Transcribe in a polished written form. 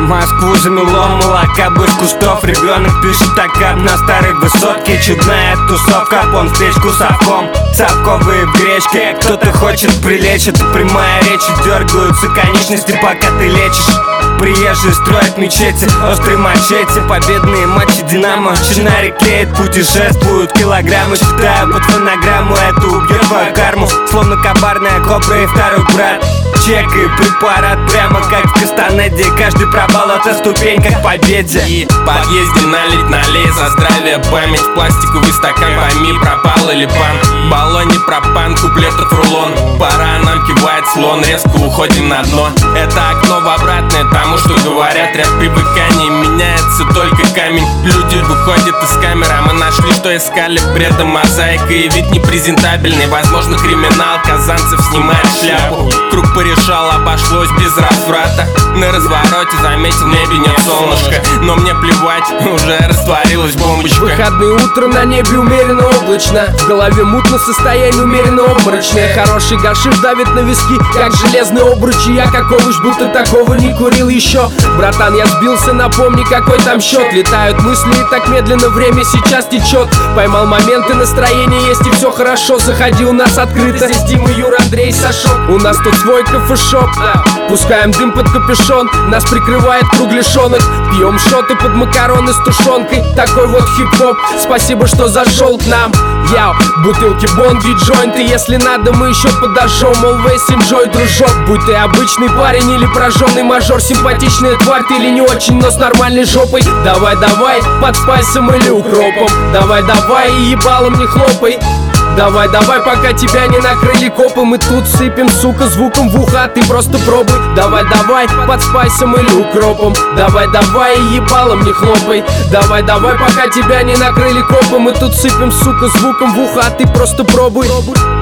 Москву замело молока без кустов. Ребенок пишет окап на старой высотке. Чудная тусовка, пон в печку совком. Совковые в гречке, кто-то хочет прилечь. Это прямая речь, дергаются конечности, пока ты лечишь. Приезжие строят мечети, острый мачете. Победные матчи Динамо, чинарик клеит, путешествуют килограммы. Считаю под фонограмму, это убьет твою карму. Словно коварная кобра и второй брат. Чек и препарат, прямо как в Кастанеде. Каждый пробал это ступенька к победе. И в подъезде налить налей за здравие, память. Пластиковый стакан, пойми, пропал или пан. В баллоне пропан, куплетов рулон. Пора нам, кивает слон, резко уходим на дно. Это окно в обратное тому, что говорят. Ряд привыканий, меняется только камень. Люди выходят из камеры, а мы нашли, что искали. Бредом мозаика и вид непрезентабельный. Возможно, криминал, Казанцев снимает шляпу. Круг порешал, обошлось без разврата. На развороте заметил, в небе нет солнышка. Но мне плевать, уже растворилась бомбочка. Выходные утро, на небе умеренно облачно. В голове мутно, состояние умеренно обморочное. Хороший гашиш давит на виски, как железные обручи. Я как овощ, будто такого не курил еще. Братан, я сбился, напомни, какой там счет. Летают мысли и так медленно время сейчас течет. Поймал моменты, настроение есть и все хорошо. Заходи, у нас открыто. Здесь Дима, Юра, Андрей, Сашок. У нас тут свой кофешоп. Пускаем дым под капюшон, нас прикрывает кругляшонок. Пьем шоты под макароны с тушенкой. Такой вот хип-хоп, спасибо, что зашел к нам. Яу, бутылки, бонги, джойнты. Если надо, мы еще подожжем. Always enjoy, дружок. Будь ты обычный парень или прожженный мажор. Симпатичная тварь ты или не очень, но с нормальной жопой. Давай, давай, под спайсом или укропом. Давай, давай, и ебалом не хлопай. Давай, давай, пока тебя не накрыли копы. Мы тут сыпем, сука, звуком в ухо, а ты просто пробуй. Давай, давай, под спайсом или укропом. Давай, давай, и ебалом не хлопай. Давай, давай, пока тебя не накрыли копы. Мы тут сыпем, сука, звуком в ухо, а ты просто пробуй.